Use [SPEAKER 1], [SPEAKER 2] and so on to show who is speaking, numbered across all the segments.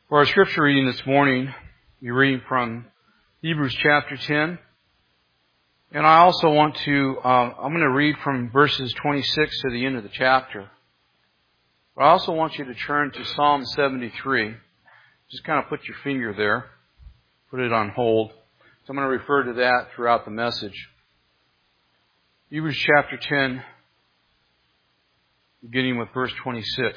[SPEAKER 1] For our scripture reading this morning, we're reading from Hebrews chapter 10. And I also want to, I'm going to read from verses 26 to the end of the chapter. But I also want you to turn to Psalm 73. Just kind of put your finger there. Put it on hold. So I'm going to refer to that throughout the message. Hebrews chapter 10, beginning with verse 26.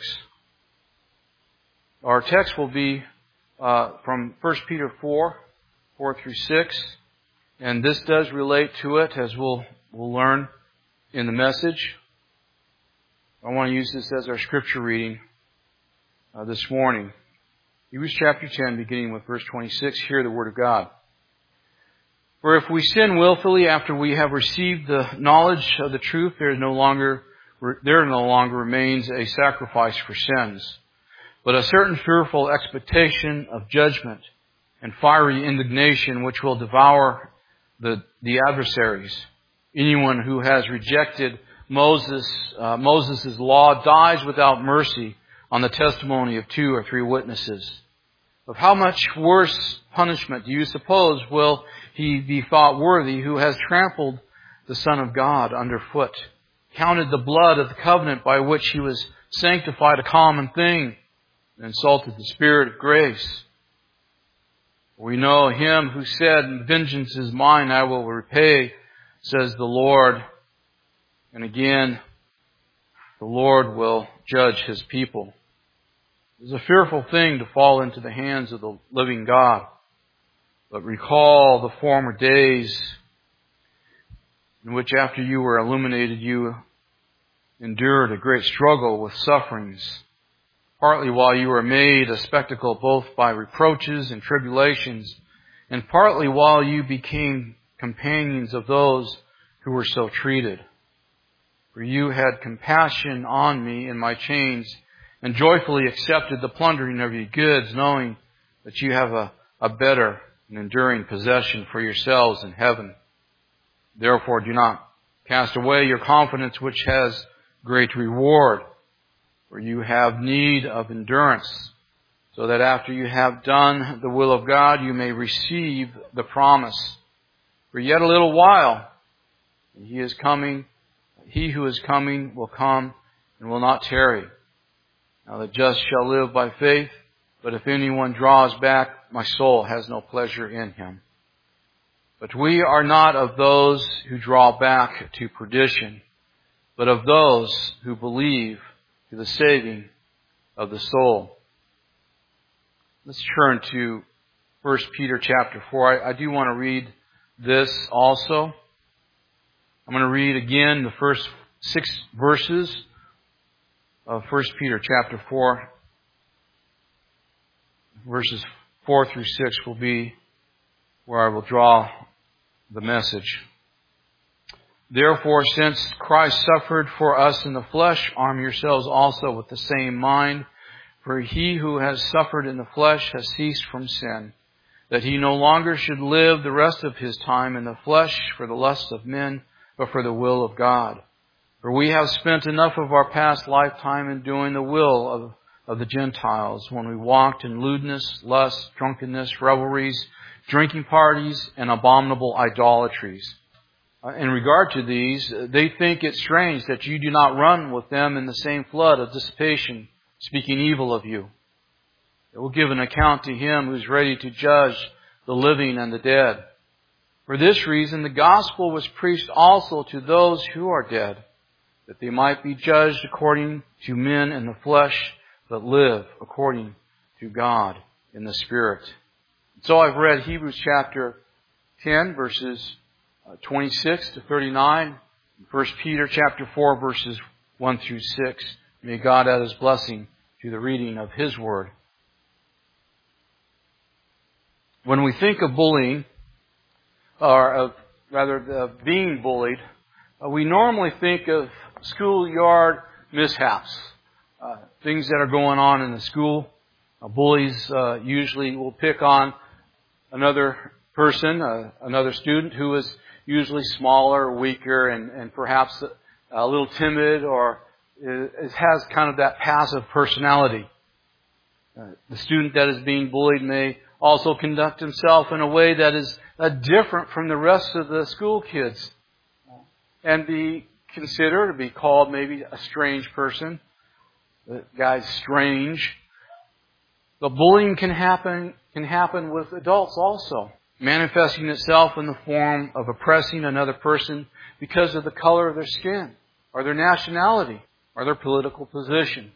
[SPEAKER 1] Our text will be from 1 Peter 4 through 6. And this does relate to it, as we'll learn in the message. I want to use this as our scripture reading this morning. Hebrews chapter 10, beginning with verse 26. Hear the word of God. For if we sin willfully after we have received the knowledge of the truth, there no longer remains a sacrifice for sins, but a certain fearful expectation of judgment and fiery indignation which will devour the adversaries. Anyone who has rejected Moses' law dies without mercy on the testimony of 2 or 3 witnesses. Of how much worse punishment do you suppose will he be thought worthy who has trampled the Son of God underfoot, counted the blood of the covenant by which he was sanctified a common thing, and insulted the Spirit of grace? We know him who said, "Vengeance is mine, I will repay," says the Lord. And again, the Lord will judge his people. It is a fearful thing to fall into the hands of the living God. But recall the former days in which after you were illuminated, you endured a great struggle with sufferings, partly while you were made a spectacle both by reproaches and tribulations, and partly while you became companions of those who were so treated. For you had compassion on me in my chains, and joyfully accepted the plundering of your goods, knowing that you have a better and enduring possession for yourselves in heaven. Therefore do not cast away your confidence, which has great reward. For you have need of endurance, so that after you have done the will of God, you may receive the promise. For yet a little while, he who is coming will come and will not tarry. Now the just shall live by faith, but if anyone draws back, my soul has no pleasure in him. But we are not of those who draw back to perdition, but of those who believe to the saving of the soul. Let's turn to 1 Peter chapter 4. I do want to read this also. I'm going to read again the first 6 verses of 1 Peter chapter 4. Verses 4 through 6 will be where I will draw the message. Therefore, since Christ suffered for us in the flesh, arm yourselves also with the same mind. For he who has suffered in the flesh has ceased from sin, that he no longer should live the rest of his time in the flesh for the lusts of men, but for the will of God. For we have spent enough of our past lifetime in doing the will of the Gentiles, when we walked in lewdness, lust, drunkenness, revelries, drinking parties, and abominable idolatries. In regard to these, they think it strange that you do not run with them in the same flood of dissipation, speaking evil of you. It will give an account to him who is ready to judge the living and the dead. For this reason, the gospel was preached also to those who are dead, that they might be judged according to men in the flesh, but live according to God in the Spirit. So I've read Hebrews chapter 10, verses 26 to 39, 1 Peter chapter 4, verses 1 through 6. May God add His blessing to the reading of His Word. When we think of bullying, or rather being bullied, we normally think of schoolyard mishaps, things that are going on in the school. Bullies usually will pick on another person, another student who is usually smaller, weaker, and perhaps a little timid, or it has kind of that passive personality. The student that is being bullied may also conduct himself in a way that is different from the rest of the school kids and be considered or be called maybe a strange person. The guy's strange. But bullying can happen with adults also, manifesting itself in the form of oppressing another person because of the color of their skin, or their nationality, or their political position.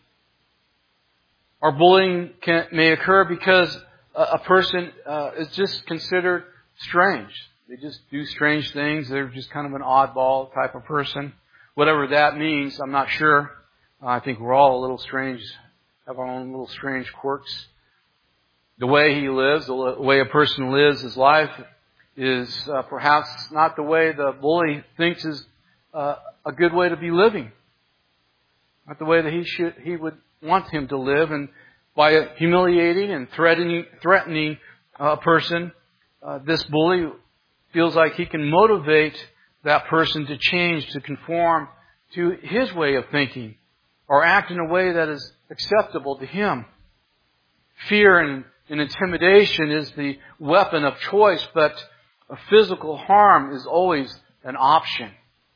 [SPEAKER 1] Or bullying may occur because a person is just considered strange. They just do strange things. They're just kind of an oddball type of person. Whatever that means, I'm not sure. I think we're all a little strange, have our own little strange quirks. The way he lives, the way a person lives his life is perhaps not the way the bully thinks is a good way to be living. Not the way that he would want him to live. And by humiliating and threatening a person, this bully feels like he can motivate that person to change, to conform to his way of thinking, or act in a way that is acceptable to him. Fear and intimidation is the weapon of choice, but physical harm is always an option.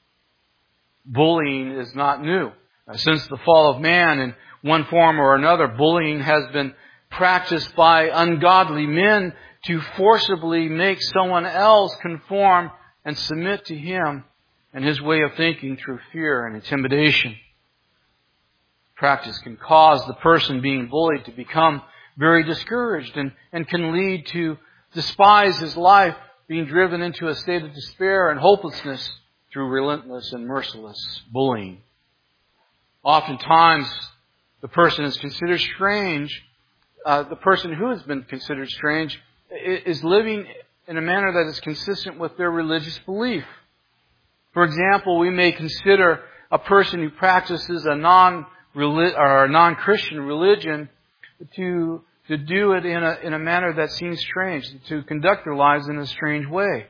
[SPEAKER 1] Bullying is not new. Since the fall of man, in one form or another, bullying has been practiced by ungodly men to forcibly make someone else conform and submit to him and his way of thinking through fear and intimidation. Practice can cause the person being bullied to become very discouraged and can lead to despise his life, being driven into a state of despair and hopelessness through relentless and merciless bullying. Oftentimes, the person is considered strange. The person who has been considered strange is living in a manner that is consistent with their religious belief. For example, we may consider a person who practices a non-Christian religion to do it in a manner that seems strange, to conduct their lives in a strange way.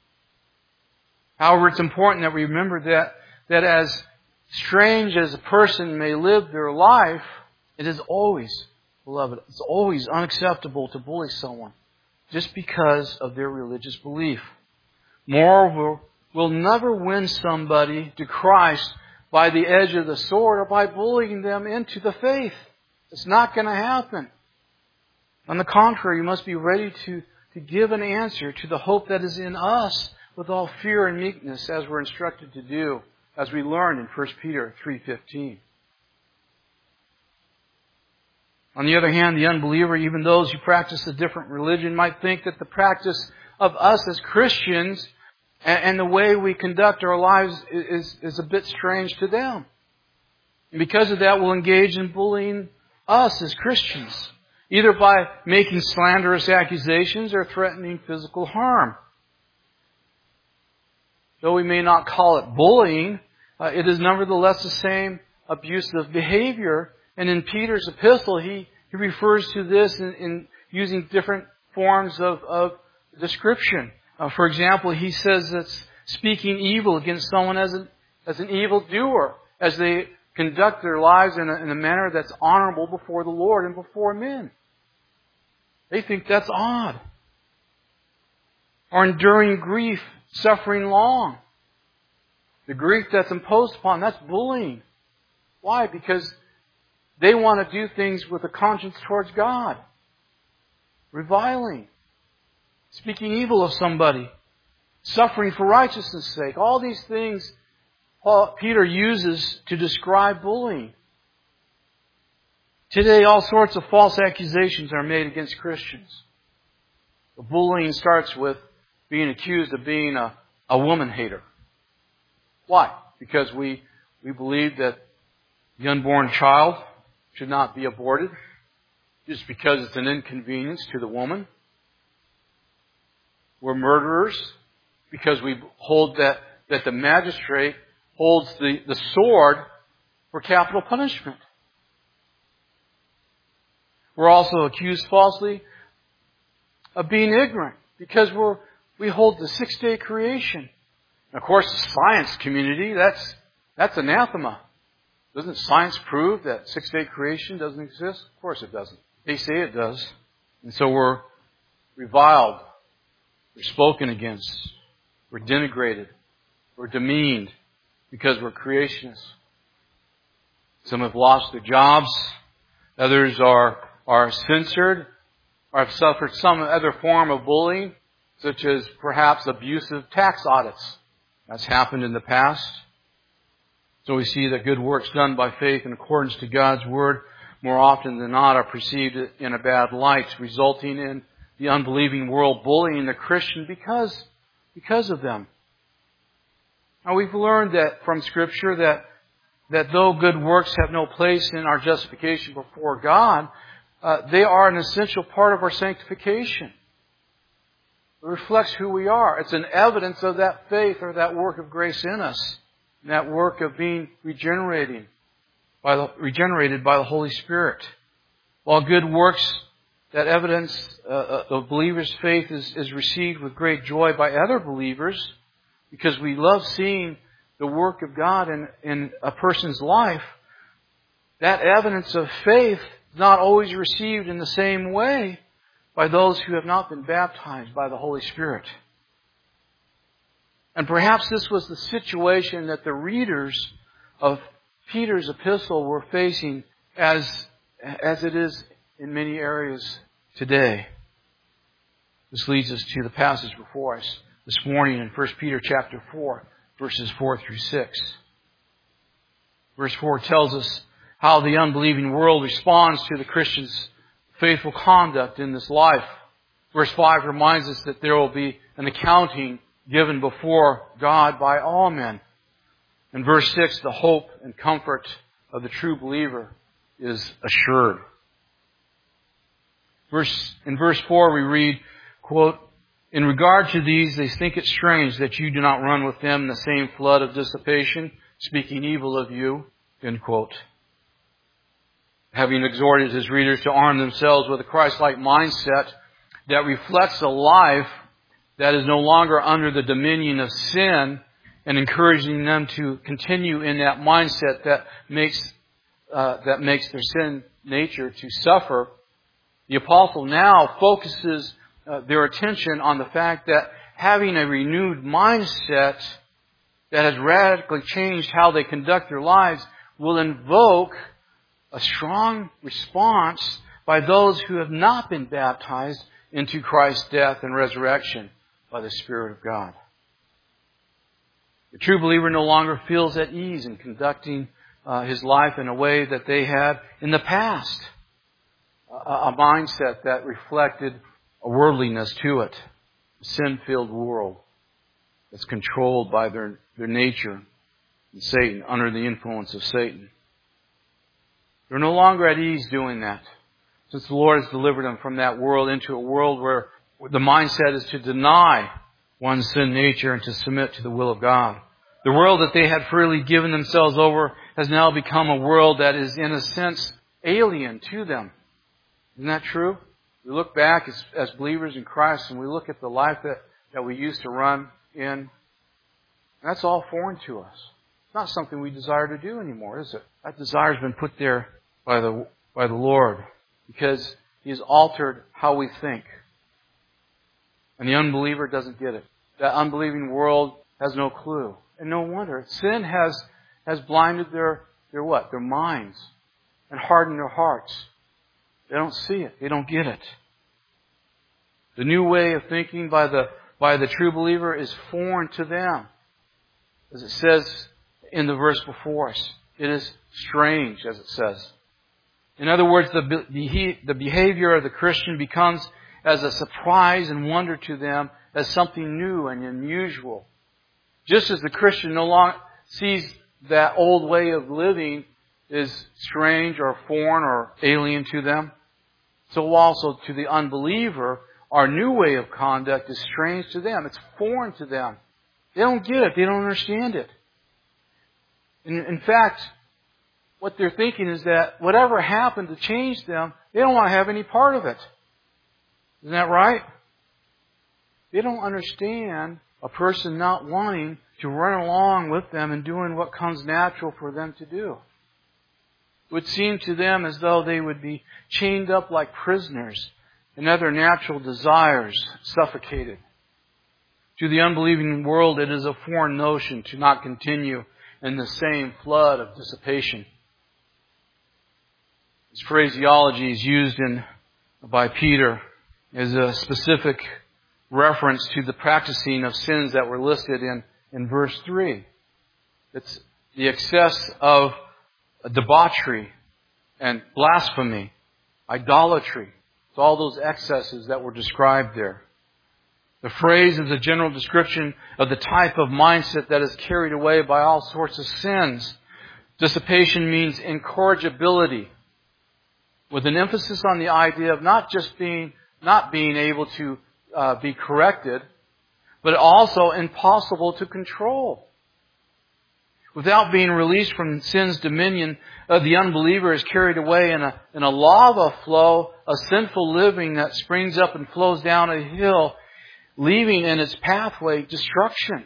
[SPEAKER 1] However, it's important that we remember that as strange as a person may live their life, it is always, beloved, it's always unacceptable to bully someone just because of their religious belief. Moreover, we'll never win somebody to Christ by the edge of the sword or by bullying them into the faith. It's not going to happen. On the contrary, you must be ready to give an answer to the hope that is in us with all fear and meekness, as we're instructed to do, as we learn in 1 Peter 3:15. On the other hand, the unbeliever, even those who practice a different religion, might think that the practice of us as Christians and the way we conduct our lives is a bit strange to them. And because of that, we'll engage in bullying us as Christians, either by making slanderous accusations or threatening physical harm. Though we may not call it bullying, it is nevertheless the same abusive behavior. And in Peter's epistle, he refers to this in using different forms of description. For example, he says it's speaking evil against someone as an evildoer, as they conduct their lives in a manner that's honorable before the Lord and before men. They think that's odd. Or enduring grief, suffering long. The grief that's imposed upon, that's bullying. Why? Because they want to do things with a conscience towards God. Reviling. Speaking evil of somebody. Suffering for righteousness' sake. All these things Peter uses to describe bullying. Today, all sorts of false accusations are made against Christians. The bullying starts with being accused of being a woman hater. Why? Because we believe that the unborn child should not be aborted just because it's an inconvenience to the woman. We're murderers because we hold that the magistrate holds the sword for capital punishment. We're also accused falsely of being ignorant because we hold the 6-day creation. And of course, the science community, that's anathema. Doesn't science prove that 6-day creation doesn't exist? Of course it doesn't. They say it does. And so we're reviled. We're spoken against. We're denigrated. We're demeaned because we're creationists. Some have lost their jobs. Others are censored or have suffered some other form of bullying, such as perhaps abusive tax audits. That's happened in the past. So we see that good works done by faith in accordance to God's Word more often than not are perceived in a bad light, resulting in the unbelieving world bullying the Christian because of them. Now we've learned that from Scripture that though good works have no place in our justification before God, they are an essential part of our sanctification. It reflects who we are. It's an evidence of that faith or that work of grace in us. And that work of being regenerated by the Holy Spirit. While good works, that evidence of believers' faith is received with great joy by other believers because we love seeing the work of God in a person's life. That evidence of faith is not always received in the same way by those who have not been baptized by the Holy Spirit. And perhaps this was the situation that the readers of Peter's epistle were facing as it is in many areas today. This leads us to the passage before us this morning in 1 Peter chapter 4, verses 4 through 6. Verse 4 tells us how the unbelieving world responds to the Christian's faithful conduct in this life. Verse 5 reminds us that there will be an accounting given before God by all men. In verse 6, the hope and comfort of the true believer is assured. In verse 4 we read, quote, "In regard to these, they think it strange that you do not run with them in the same flood of dissipation, speaking evil of you," end quote. Having exhorted his readers to arm themselves with a Christ-like mindset that reflects a life that is no longer under the dominion of sin, and encouraging them to continue in that mindset that makes their sin nature to suffer, the apostle now focuses their attention on the fact that having a renewed mindset that has radically changed how they conduct their lives will invoke a strong response by those who have not been baptized into Christ's death and resurrection by the Spirit of God. The true believer no longer feels at ease in conducting his life in a way that they had in the past. A mindset that reflected a worldliness to it. A sin-filled world that's controlled by their nature and Satan, under the influence of Satan. They're no longer at ease doing that, since the Lord has delivered them from that world into a world where the mindset is to deny one's sin nature and to submit to the will of God. The world that they had freely given themselves over has now become a world that is, in a sense, alien to them. Isn't that true? We look back as believers in Christ and we look at the life that we used to run in. That's all foreign to us. It's not something we desire to do anymore, is it? That desire has been put there by the Lord because He has altered how we think. And the unbeliever doesn't get it. That unbelieving world has no clue. And no wonder. Sin has blinded their what? Their minds. And hardened their hearts. They don't see it. They don't get it. The new way of thinking by the true believer is foreign to them. As it says in the verse before us. It is strange, as it says. In other words, the behavior of the Christian becomes as a surprise and wonder to them as something new and unusual. Just as the Christian no longer sees that old way of living is strange or foreign or alien to them, so also to the unbeliever, our new way of conduct is strange to them. It's foreign to them. They don't get it. They don't understand it. In fact, what they're thinking is that whatever happened to change them, they don't want to have any part of it. Isn't that right? They don't understand a person not wanting to run along with them and doing what comes natural for them to do. It would seem to them as though they would be chained up like prisoners and other natural desires suffocated. To the unbelieving world, it is a foreign notion to not continue in the same flood of dissipation. This phraseology is used by Peter as a specific reference to the practicing of sins that were listed in verse 3. It's the excess of debauchery and blasphemy, idolatry. It's all those excesses that were described there. The phrase is a general description of the type of mindset that is carried away by all sorts of sins. Dissipation means incorrigibility, with an emphasis on the idea of not being able to be corrected, but also impossible to control. Without being released from sin's dominion, the unbeliever is carried away in a lava flow of sinful living that springs up and flows down a hill, leaving in its pathway destruction.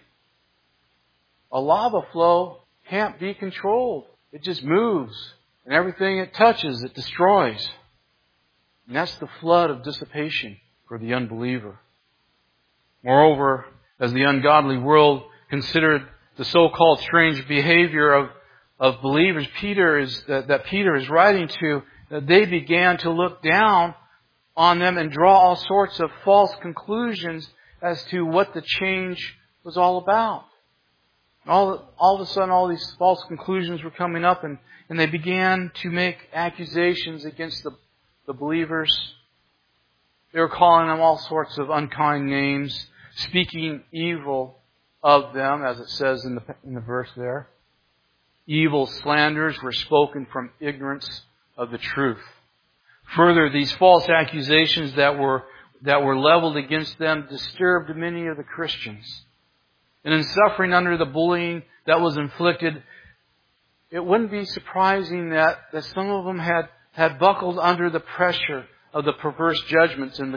[SPEAKER 1] A lava flow can't be controlled. It just moves. And everything it touches, it destroys. And that's the flood of dissipation for the unbeliever. Moreover, as the ungodly world considered the so-called strange behavior of believers that Peter is writing to, they began to look down on them and draw all sorts of false conclusions as to what the change was all about. All of a sudden, all these false conclusions were coming up, and they began to make accusations against the believers. They were calling them all sorts of unkind names, speaking evil of them, as it says in the verse there. Evil slanders were spoken from ignorance of the truth. Further, these false accusations that were leveled against them disturbed many of the Christians. And in suffering under the bullying that was inflicted, it wouldn't be surprising that some of them had buckled under the pressure of the perverse judgments and the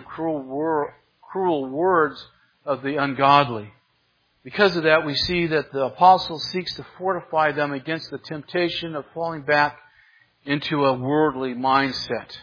[SPEAKER 1] cruel words of the ungodly. Because of that, we see that the apostle seeks to fortify them against the temptation of falling back into a worldly mindset.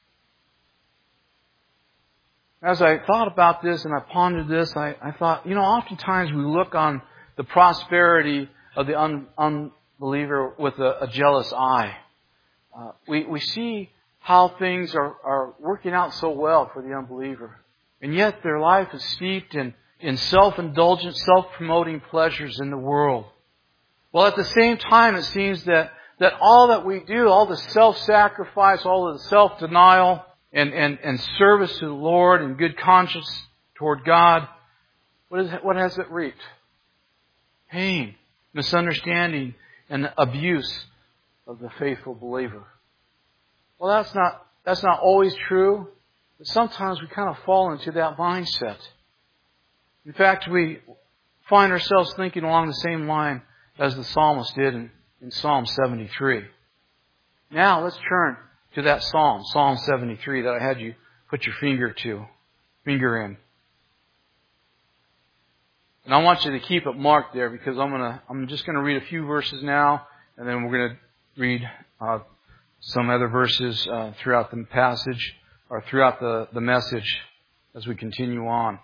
[SPEAKER 1] As I thought about this and I pondered this, I thought, oftentimes we look on the prosperity of the unbeliever with a jealous eye. We see how things are working out so well for the unbeliever. And yet their life is steeped in self-indulgent, self-promoting pleasures in the world. Well, at the same time, it seems that all that we do, all the self-sacrifice, all of the self-denial, and service to the Lord and good conscience toward God, what has it reaped? Pain, misunderstanding, and abuse of the faithful believer. Well, that's not always true, but sometimes we kind of fall into that mindset. In fact, we find ourselves thinking along the same line as the psalmist did in Psalm 73. Now, let's turn to that Psalm, Psalm 73, that I had you put your finger in. And I want you to keep it marked there because I'm just going to read a few verses now, and then we're going to read some other verses throughout the passage or throughout the message as we continue on.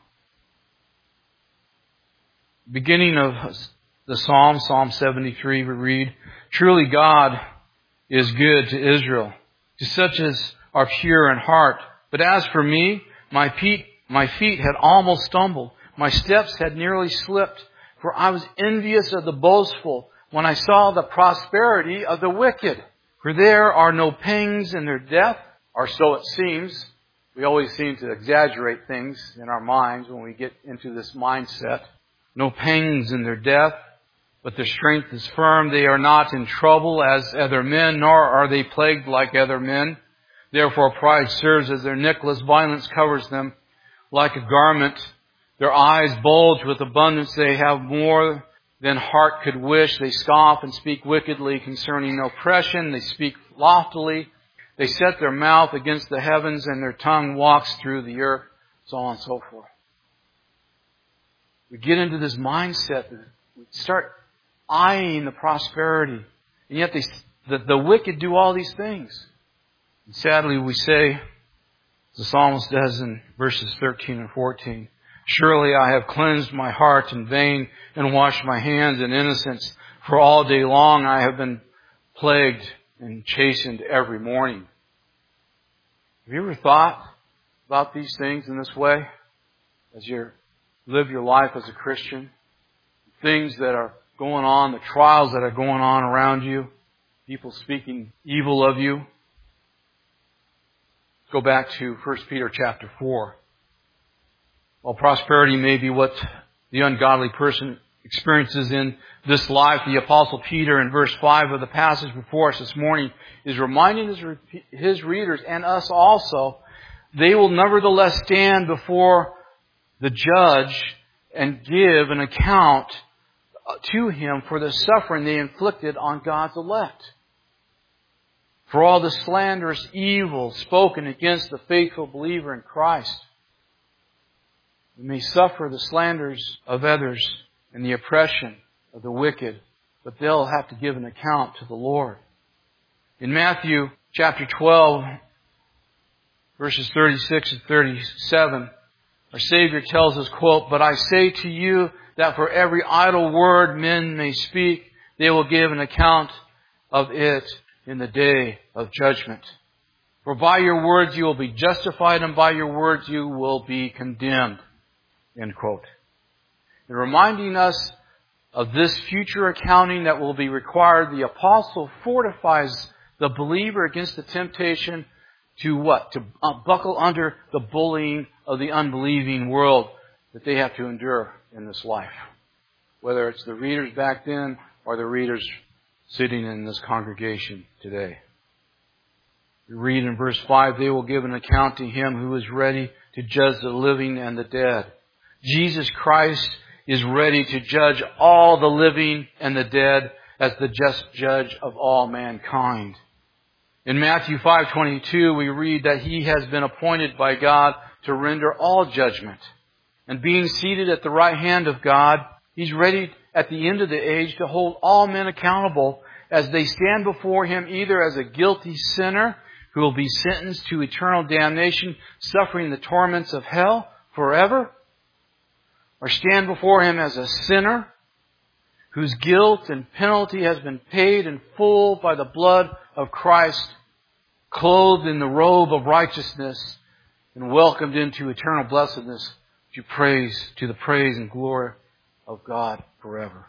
[SPEAKER 1] Beginning of the Psalm, Psalm 73, we read, "Truly God is good to Israel, to such as are pure in heart. But as for me, my feet had almost stumbled. My steps had nearly slipped, for I was envious of the boastful when I saw the prosperity of the wicked. For there are no pangs in their death," or so it seems. We always seem to exaggerate things in our minds when we get into this mindset. "No pangs in their death, but their strength is firm. They are not in trouble as other men, nor are they plagued like other men. Therefore pride serves as their necklace. Violence covers them like a garment. Their eyes bulge with abundance. They have more than heart could wish. They scoff and speak wickedly concerning oppression. They speak loftily. They set their mouth against the heavens, and their tongue walks through the earth," so on and so forth. We get into this mindset that we start eyeing the prosperity, and yet the wicked do all these things. And sadly, we say, as the psalmist does in verses 13 and 14, surely I have cleansed my heart in vain and washed my hands in innocence. For all day long I have been plagued and chastened every morning. Have you ever thought about these things in this way as you live your life as a Christian? Things that are going on, the trials that are going on around you, people speaking evil of you. Let's go back to 1 Peter chapter 4. While prosperity may be what the ungodly person experiences in this life, the Apostle Peter in verse 5 of the passage before us this morning is reminding his readers and us also, they will nevertheless stand before the judge and give an account to him for the suffering they inflicted on God's elect. For all the slanderous evil spoken against the faithful believer in Christ. They may suffer the slanders of others and the oppression of the wicked, but they'll have to give an account to the Lord. In Matthew chapter 12, verses 36 and 37, our Savior tells us, quote, "But I say to you that for every idle word men may speak, they will give an account of it in the day of judgment. For by your words you will be justified, and by your words you will be condemned." End quote. And reminding us of this future accounting that will be required, the apostle fortifies the believer against the temptation to what? To buckle under the bullying of the unbelieving world that they have to endure in this life. Whether it's the readers back then or the readers sitting in this congregation today. We read in verse 5, they will give an account to Him who is ready to judge the living and the dead. Jesus Christ is ready to judge all the living and the dead as the just judge of all mankind. In Matthew 5:22, we read that He has been appointed by God to render all judgment. And being seated at the right hand of God, He's ready at the end of the age to hold all men accountable as they stand before Him either as a guilty sinner who will be sentenced to eternal damnation, suffering the torments of hell forever, or stand before Him as a sinner whose guilt and penalty has been paid in full by the blood of Christ, clothed in the robe of righteousness and welcomed into eternal blessedness to the praise and glory of God forever.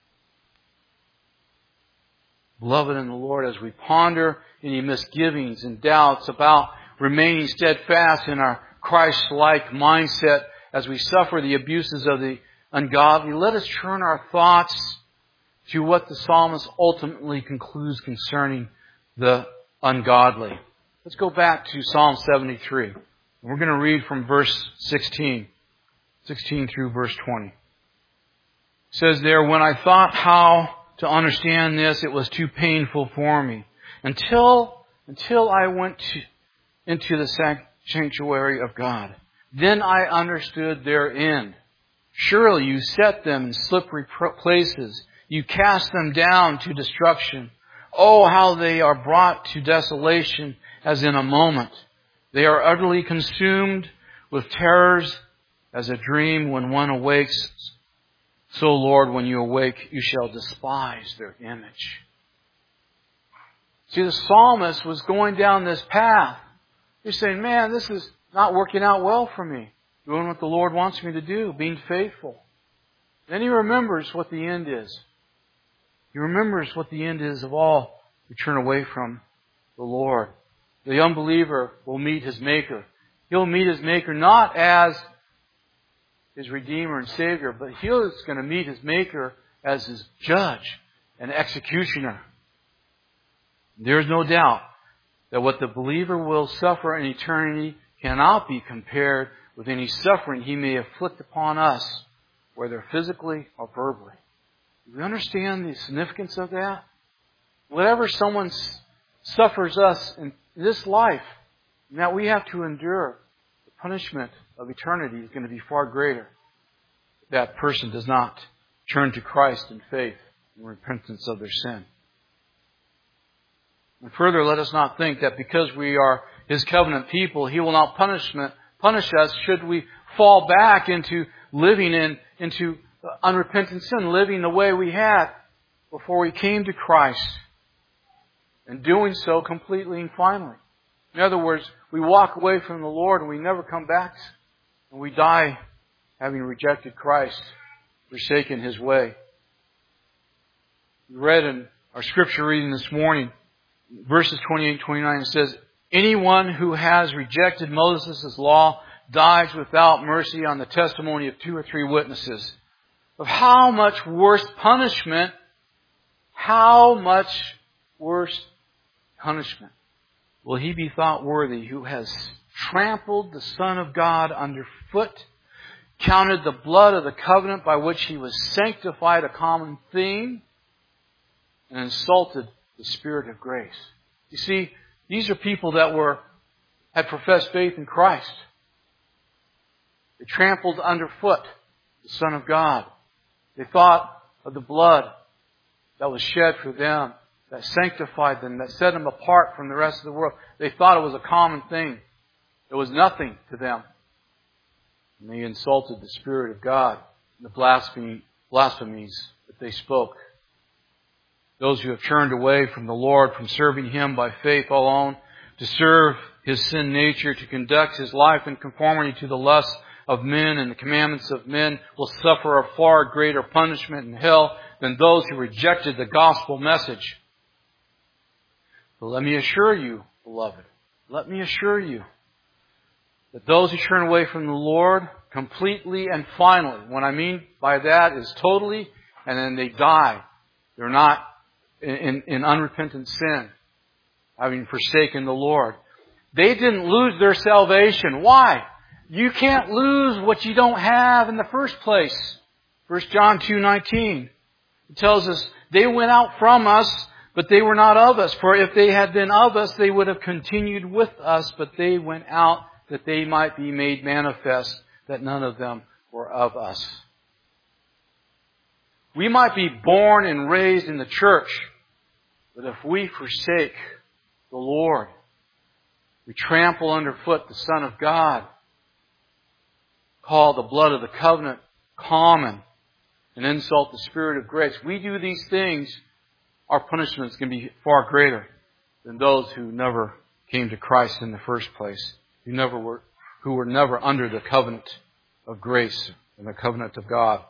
[SPEAKER 1] Beloved in the Lord, as we ponder any misgivings and doubts about remaining steadfast in our Christ-like mindset as we suffer the abuses of the ungodly, let us turn our thoughts to what the psalmist ultimately concludes concerning the ungodly. Let's go back to Psalm 73. We're going to read from verse 16 through verse 20. It says there, "When I thought how to understand this, it was too painful for me. Until I went into the sanctuary of God. Then I understood their end. Surely you set them in slippery places. You cast them down to destruction. Oh, how they are brought to desolation as in a moment. They are utterly consumed with terrors as a dream when one awakes. So, Lord, when you awake, you shall despise their image." See, the psalmist was going down this path. He's saying, man, this is not working out well for me. Doing what the Lord wants me to do, being faithful. Then he remembers what the end is. He remembers what the end is of all who turn away from the Lord. The unbeliever will meet his Maker. He'll meet his Maker not as his Redeemer and Savior, but he's going to meet his Maker as his judge and executioner. There's no doubt that what the believer will suffer in eternity cannot be compared with any suffering He may afflict upon us, whether physically or verbally. Do we understand the significance of that? Whatever someone suffers us in this life, and that we have to endure, the punishment of eternity is going to be far greater if that person does not turn to Christ in faith and repentance of their sin. And further, let us not think that because we are His covenant people, He will not punish us should we fall back into living into unrepentant sin, living the way we had before we came to Christ, and doing so completely and finally. In other words, we walk away from the Lord and we never come back, and we die having rejected Christ, forsaken His way. We read in our scripture reading this morning, verses 28-29, it says, anyone who has rejected Moses' law dies without mercy on the testimony of 2 or 3 witnesses. Of how much worse punishment, will he be thought worthy who has trampled the Son of God underfoot, counted the blood of the covenant by which He was sanctified a common thing, and insulted the Spirit of grace. You see, these are people that had professed faith in Christ. They trampled underfoot the Son of God. They thought of the blood that was shed for them, that sanctified them, that set them apart from the rest of the world. They thought it was a common thing. It was nothing to them. And they insulted the Spirit of God in the blasphemies that they spoke. Those who have turned away from the Lord, from serving Him by faith alone, to serve His sin nature, to conduct His life in conformity to the lusts of men and the commandments of men, will suffer a far greater punishment in hell than those who rejected the gospel message. But let me assure you, beloved, let me assure you that those who turn away from the Lord completely and finally, what I mean by that is totally, and then they die. They're not in unrepentant sin, having forsaken the Lord. They didn't lose their salvation. Why? You can't lose what you don't have in the first place. 1 John 2:19. It tells us, they went out from us, but they were not of us. For if they had been of us, they would have continued with us, but they went out that they might be made manifest that none of them were of us. We might be born and raised in the church, but if we forsake the Lord, we trample underfoot the Son of God, call the blood of the covenant common, and insult the Spirit of grace. We do these things, our punishments can be far greater than those who never came to Christ in the first place, who were never under the covenant of grace and the covenant of God.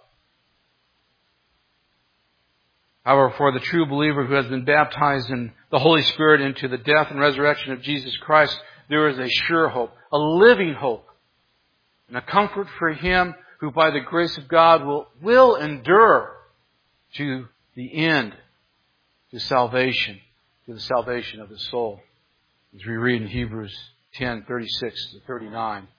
[SPEAKER 1] However, for the true believer who has been baptized in the Holy Spirit into the death and resurrection of Jesus Christ, there is a sure hope, a living hope, and a comfort for him who by the grace of God will endure to the end, to salvation, to the salvation of his soul. As we read in Hebrews 10:36-39.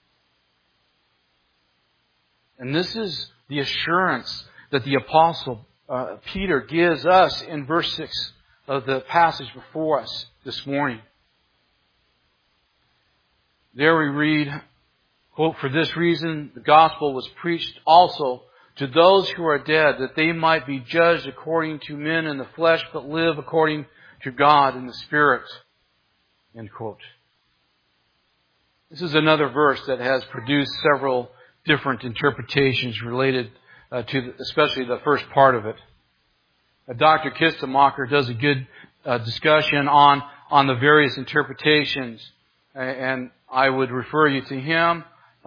[SPEAKER 1] And this is the assurance that the Apostle Peter gives us in verse 6 of the passage before us this morning. There we read, quote, "For this reason the gospel was preached also to those who are dead, that they might be judged according to men in the flesh, but live according to God in the Spirit." End quote. This is another verse that has produced several different interpretations related to especially the first part of it. Dr. Kistemacher does a good discussion on the various interpretations, and I would refer you to him.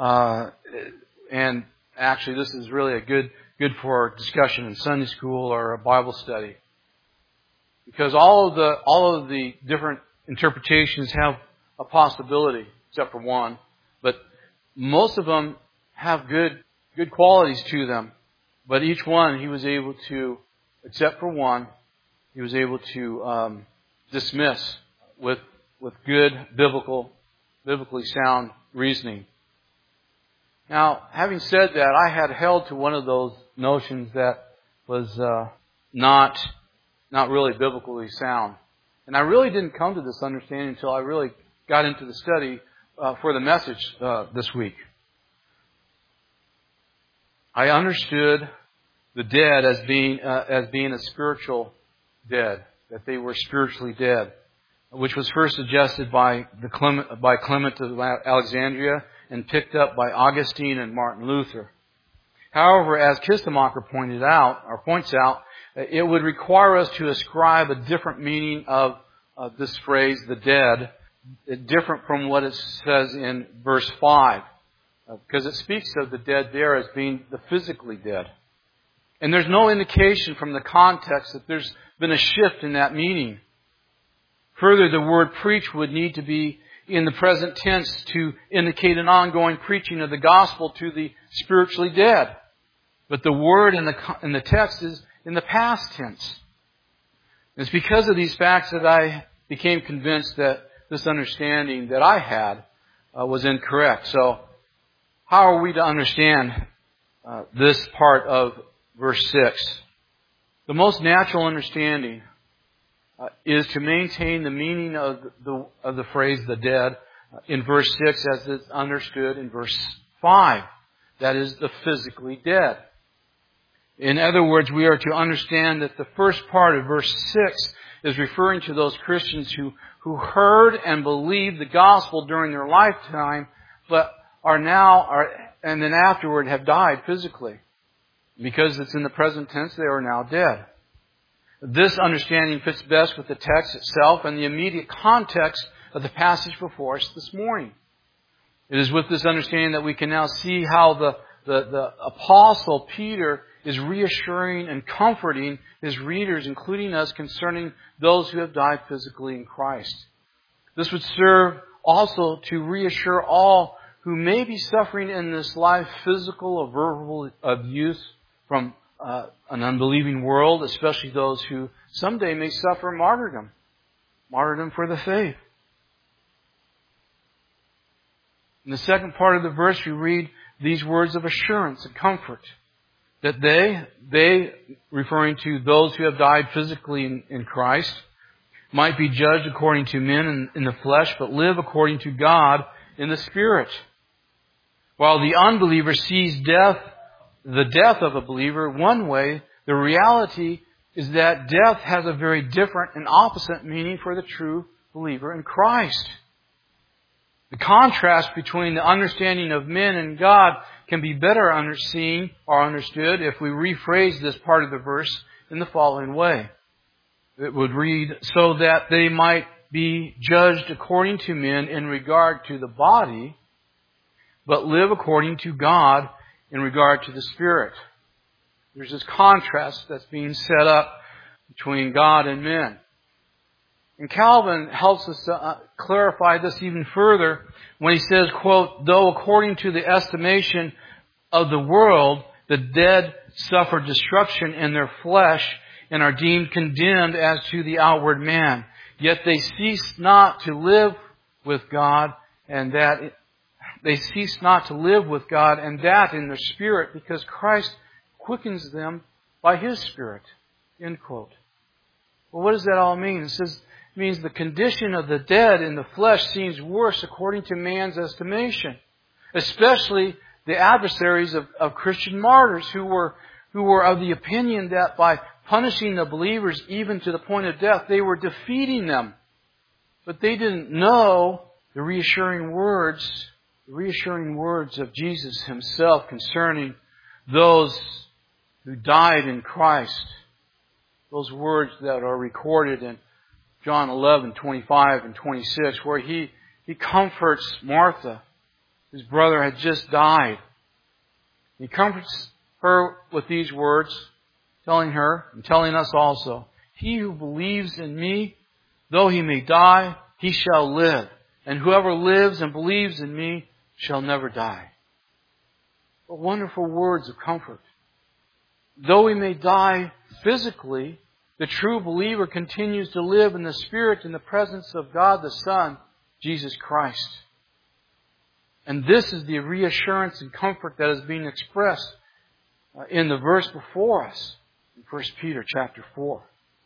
[SPEAKER 1] And actually, this is really a good for discussion in Sunday school or a Bible study, because all of the different interpretations have a possibility, except for one, but most of them have good qualities to them. But each one, he was able to, except for one, he was able to dismiss with good biblically sound reasoning. Now, having said that, I had held to one of those notions that was not really biblically sound, and I really didn't come to this understanding until I really got into the study for the message this week. I understood the dead as being a spiritual dead, that they were spiritually dead. which was first suggested by Clement of Alexandria and picked up by Augustine and Martin Luther. However, as Kistemacher points out, it would require us to ascribe a different meaning of this phrase, the dead, different from what it says in verse 5. Because it speaks of the dead there as being the physically dead. And there's no indication from the context that there's been a shift in that meaning. Further, the word preach would need to be in the present tense to indicate an ongoing preaching of the gospel to the spiritually dead. But the word in the text is in the past tense. It's because of these facts that I became convinced that this understanding that I had was incorrect. So, how are we to understand this part of verse 6? The most natural understanding is to maintain the meaning of the phrase "the dead" in verse 6 as it's understood in verse 5. That is, the physically dead. In other words, we are to understand that the first part of verse 6 is referring to those Christians who heard and believed the gospel during their lifetime, but and then afterward have died physically. Because it's in the present tense, they are now dead. This understanding fits best with the text itself and the immediate context of the passage before us this morning. It is with this understanding that we can now see how the Apostle Peter is reassuring and comforting his readers, including us, concerning those who have died physically in Christ. This would serve also to reassure all who may be suffering in this life physical or verbal abuse from an unbelieving world, especially those who someday may suffer martyrdom for the faith. In the second part of the verse, we read these words of assurance and comfort. That they, referring to those who have died physically in Christ, might be judged according to men in the flesh, but live according to God in the Spirit. While the unbeliever sees the death of a believer one way, the reality is that death has a very different and opposite meaning for the true believer in Christ. The contrast between the understanding of men and God can be better seen or understood if we rephrase this part of the verse in the following way. It would read, so that they might be judged according to men in regard to the body, but live according to God in regard to the Spirit. There's this contrast that's being set up between God and men. And Calvin helps us to clarify this even further when he says, quote, though according to the estimation of the world, the dead suffer destruction in their flesh and are deemed condemned as to the outward man, yet they cease not to live with God and that in their spirit, because Christ quickens them by His Spirit. End quote. Well, what does that all mean? It means the condition of the dead in the flesh seems worse according to man's estimation. Especially the adversaries of Christian martyrs who were of the opinion that by punishing the believers even to the point of death, they were defeating them. But they didn't know the reassuring words of Jesus Himself concerning those who died in Christ. Those words that are recorded in John 11:25 and 26, where He comforts Martha, whose brother had just died. He comforts her with these words, telling her and telling us also, he who believes in me, though he may die, he shall live. And whoever lives and believes in me shall never die. What wonderful words of comfort. Though he may die physically, the true believer continues to live in the Spirit in the presence of God the Son, Jesus Christ. And this is the reassurance and comfort that is being expressed in the verse before us, in 1 Peter chapter 4.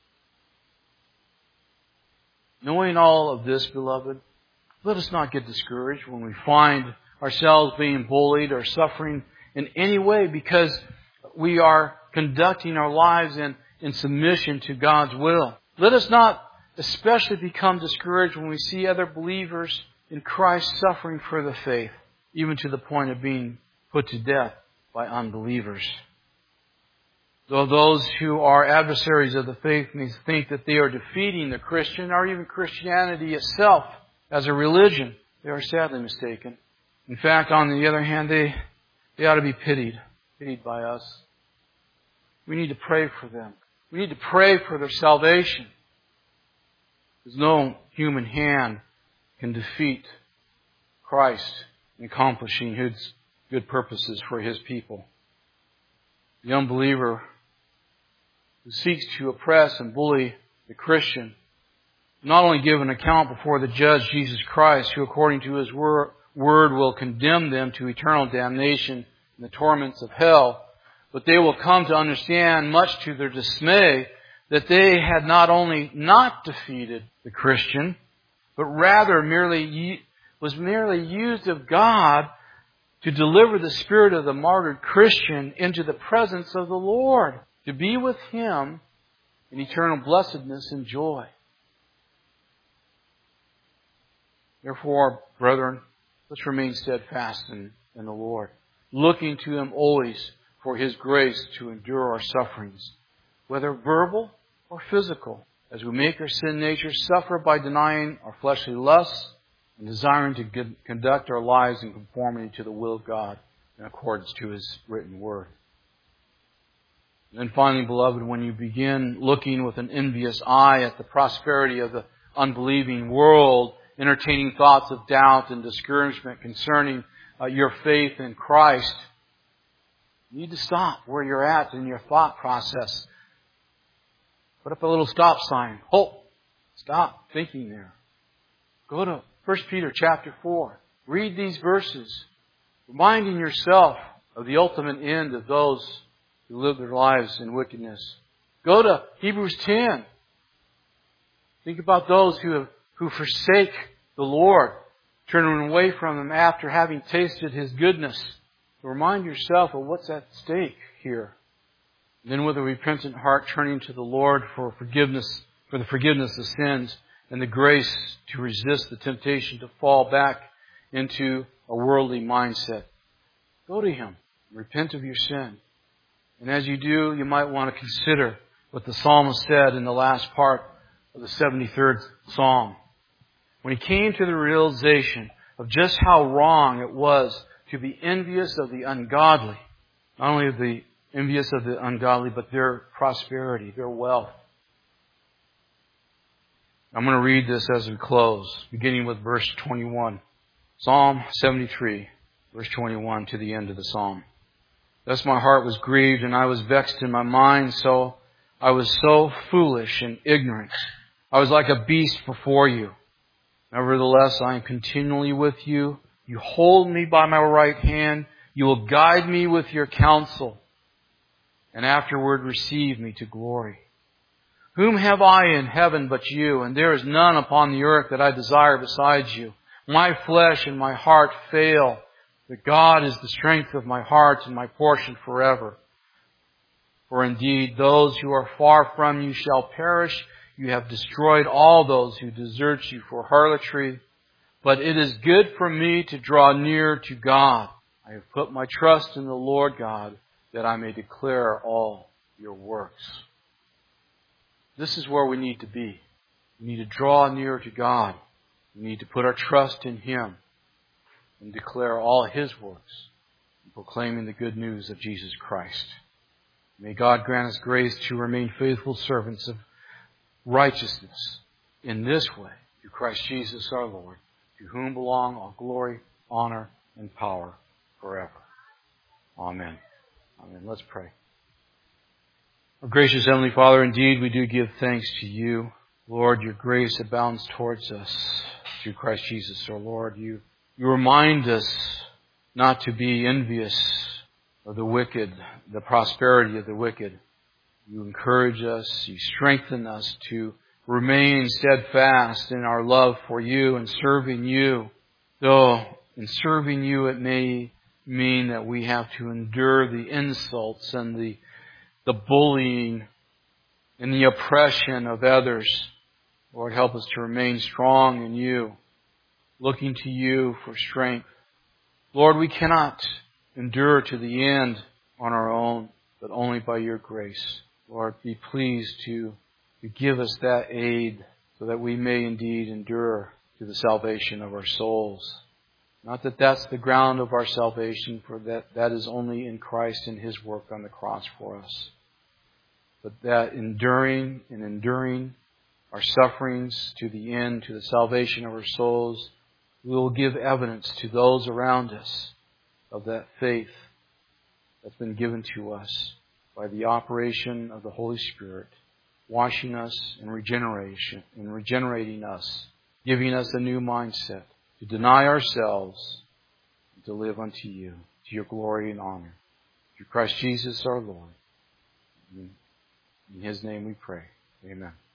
[SPEAKER 1] Knowing all of this, beloved, let us not get discouraged when we find ourselves being bullied or suffering in any way because we are conducting our lives in submission to God's will. Let us not especially become discouraged when we see other believers in Christ suffering for the faith, even to the point of being put to death by unbelievers. Though those who are adversaries of the faith may think that they are defeating the Christian or even Christianity itself as a religion, they are sadly mistaken. In fact, on the other hand, they ought to be pitied by us. We need to pray for them. We need to pray for their salvation. Because no human hand can defeat Christ in accomplishing His good purposes for His people. The unbeliever who seeks to oppress and bully the Christian not only give an account before the judge, Jesus Christ, who according to His word will condemn them to eternal damnation in the torments of hell, but they will come to understand, much to their dismay, that they had not only not defeated the Christian, but rather was merely used of God to deliver the spirit of the martyred Christian into the presence of the Lord, to be with Him in eternal blessedness and joy. Therefore, brethren, let's remain steadfast in the Lord, looking to Him always for His grace to endure our sufferings, whether verbal or physical, as we make our sin nature suffer by denying our fleshly lusts and desiring to conduct our lives in conformity to the will of God in accordance to His written word. And then finally, beloved, when you begin looking with an envious eye at the prosperity of the unbelieving world, entertaining thoughts of doubt and discouragement concerning your faith in Christ, you need to stop where you're at in your thought process. Put up a little stop sign. Halt. Stop thinking there. Go to 1 Peter chapter 4. Read these verses, reminding yourself of the ultimate end of those who live their lives in wickedness. Go to Hebrews 10. Think about those who forsake the Lord, turning away from Him after having tasted His goodness. Remind yourself of what's at stake here. And then with a repentant heart, turning to the Lord for the forgiveness of sins and the grace to resist the temptation to fall back into a worldly mindset. Go to Him. Repent of your sin. And as you do, you might want to consider what the psalmist said in the last part of the 73rd Psalm. When he came to the realization of just how wrong it was to be envious of the ungodly, not only of the envious of the ungodly, but their prosperity, their wealth. I'm going to read this as we close, beginning with verse 21. Psalm 73, verse 21 to the end of the psalm. Thus my heart was grieved and I was vexed in my mind, so I was so foolish and ignorant. I was like a beast before you. Nevertheless, I am continually with you. You hold me by my right hand. You will guide me with your counsel, and afterward receive me to glory. Whom have I in heaven but you? And there is none upon the earth that I desire besides you. My flesh and my heart fail, but God is the strength of my heart and my portion forever. For indeed, those who are far from you shall perish. You have destroyed all those who desert you for harlotry. But it is good for me to draw near to God. I have put my trust in the Lord God, that I may declare all your works. This is where we need to be. We need to draw near to God. We need to put our trust in Him and declare all His works, and proclaiming the good news of Jesus Christ. May God grant us grace to remain faithful servants of righteousness in this way, through Christ Jesus our Lord, to whom belong all glory, honor, and power forever. Amen. Amen. Let's pray. Our gracious Heavenly Father, indeed we do give thanks to You. Lord, Your grace abounds towards us through Christ Jesus our Lord. You remind us not to be envious of the wicked, the prosperity of the wicked. You encourage us, You strengthen us to remain steadfast in our love for You and serving You. Though in serving You it may mean that we have to endure the insults and the bullying and the oppression of others. Lord, help us to remain strong in You, looking to You for strength. Lord, we cannot endure to the end on our own, but only by Your grace. Lord, be pleased to give us that aid so that we may indeed endure to the salvation of our souls. Not that that's the ground of our salvation, for that is only in Christ and His work on the cross for us. But that enduring our sufferings to the end, to the salvation of our souls, we will give evidence to those around us of that faith that's been given to us by the operation of the Holy Spirit, washing us and regenerating us, giving us a new mindset to deny ourselves and to live unto You, to Your glory and honor. Through Christ Jesus our Lord. In His name we pray. Amen.